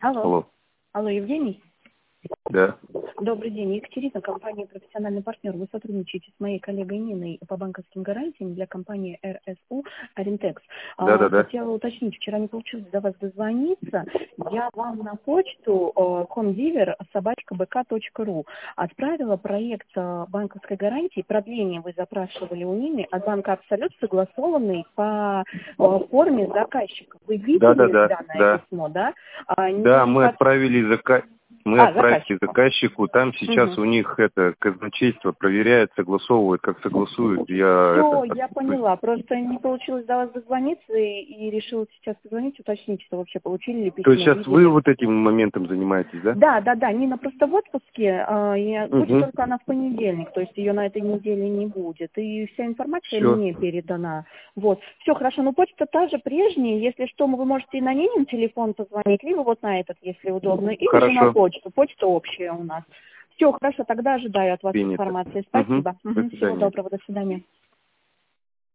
Алло. Алло. Алло, Евгений? Да. Добрый день. Екатерина, компания «Профессиональный партнер». Вы сотрудничаете с моей коллегой Ниной по банковским гарантиям для компании РСУ «Аринтекс». Да. Хотела уточнить, вчера не получилось до вас дозвониться. Я вам на почту comdiver@bk.ru отправила проект банковской гарантии. Продление вы запрашивали у Нины от банка «Абсолют», согласованный по форме заказчика. Вы видели данное письмо, да? Да, мы отправили заказчику, там сейчас у них казначейство проверяет, согласовывает, как согласуют. Я поняла, просто не получилось до вас дозвониться и решила сейчас позвонить, уточнить, что вообще получили ли письмо. То есть сейчас вы вот этим моментом занимаетесь, да? Да, Нина просто в отпуске, будет только она в понедельник, то есть ее на этой неделе не будет, и вся информация мне передана. Вот, все хорошо, но почта та же прежняя, если что, вы можете и на Нинин телефон позвонить, либо вот на этот, если удобно, или же на почту, почта общая у нас. Все, хорошо, тогда ожидаю от вас информации. Спасибо. Всего доброго, до свидания.